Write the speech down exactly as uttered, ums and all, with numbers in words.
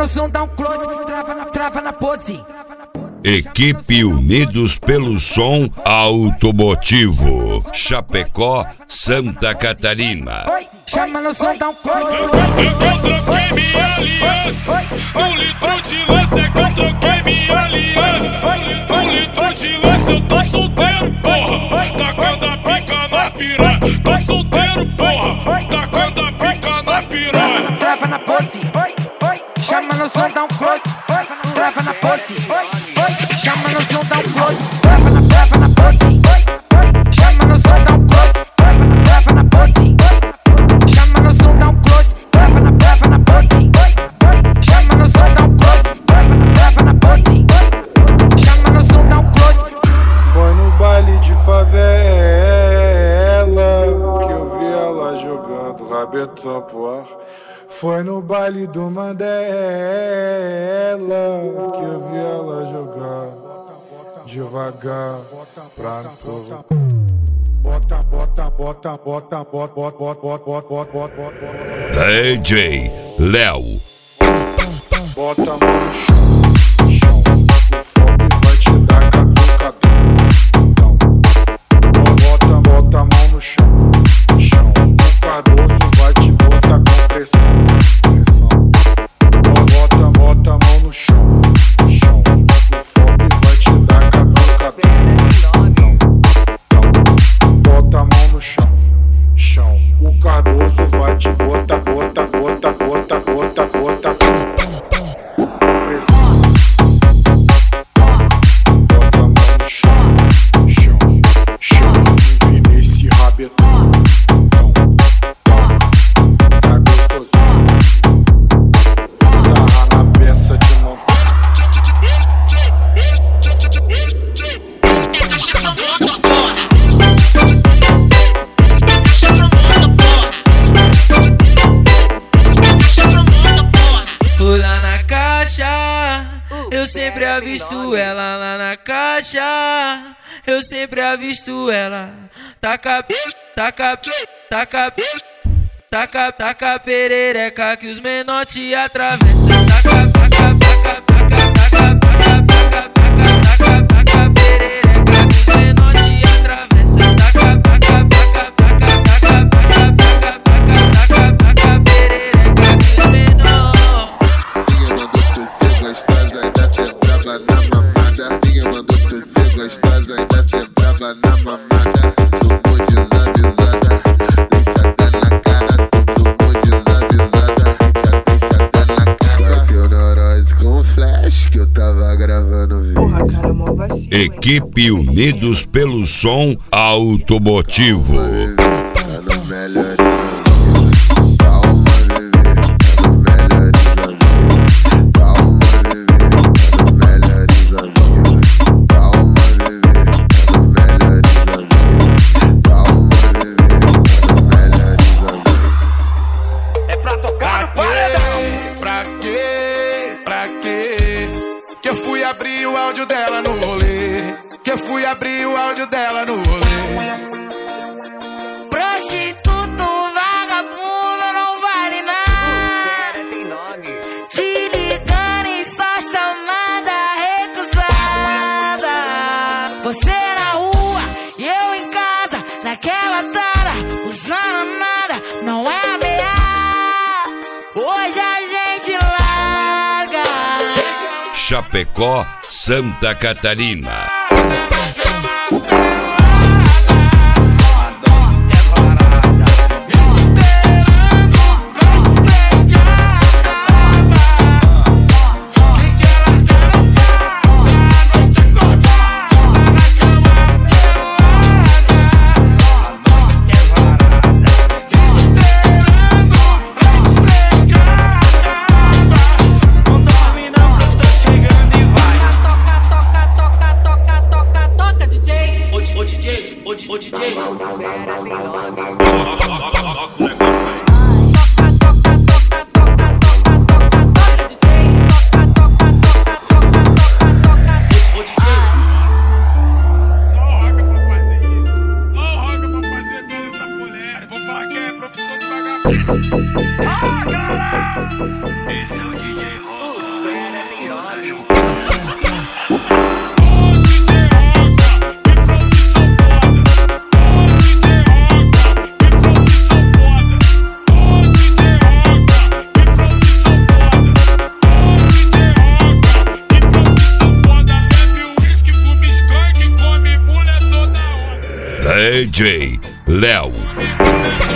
som, dá um close, trava na, trava na pose. Equipe Unidos pelo Som Automotivo, Chapecó, Santa Catarina. Oi, chama no som, dá um close. Eu troquei minha aliança, um litro de lança que eu troquei minha aliança. Um litro de lança, eu tô solteiro, porra. Tacando a pica na piranha. Tô solteiro, porra. Tacando a pica na piranha. Trava na pose, oi, oi, chama no som, dá um close. Oi, trava na pose, oi, oi, chama no som, dá um close. Trava na, trava na pose, oi, oi, chama no som, dá um close. Trava na, trava na pose, oi, chama no som, dá um close. Trava na, trava na pose, oi, oi, chama no som, dá um close. Trava na, trava na pose, oi, chama no som, dá um close. Foi no baile de favela que eu vi ela jogando rabetão pro ar. Foi no baile do Mandela que eu vi ela jogar devagar pra me provocar. Bota, bota, bota, bota, bota, bota, bota, bota, bota, bota, bota. D J Léo. Bota a mão no chão, chão. O fogo vai te dar catucadão. Bota, bota a mão no chão, chão. O Cardoso vai te botar com pressão, pressão. Bota, bota a mão no chão, chão. O fogo vai te dar catucadão. Bota a mão no chão, chão. O Cardoso vai te botar, bota, bota, bota, bota, bota. Eu sempre avisto ela lá na caixa. Eu sempre avisto ela. Taca, taca, taca, taca, taca perereca que os menor te atravessam. Taca, taca, taca, taca, taca, taca, taca, taca, taca perereca que os menor te atravessam. Taca, taca, taca, taca, taca, taca, taca, taca, taca perereca que os menor. Gostosa, ainda cê brava na mamada. Ninguém mandou tu ser gostosa, ainda cê brava na mamada. Tomou desavisada, deitada na cara. Tomou desavisada, deitada na cara. Bateu neurose com flash que eu tava gravando vídeo. Porra, cara, mó vacilo. Equipe Unidos pelo Som Automotivo. Tá no melhor. Abri o áudio dela no rolê. Que eu fui abrir o áudio dela no rolê. Prostituto, vagabundo, não vale nada. Te ligando e só chamada recusada. Você na rua e eu em casa, naquela tara, usando nada, não é ameaça. Hoje a gente larga. Chapecó, Santa Catarina. Esse é o D J Rock. D J Léo.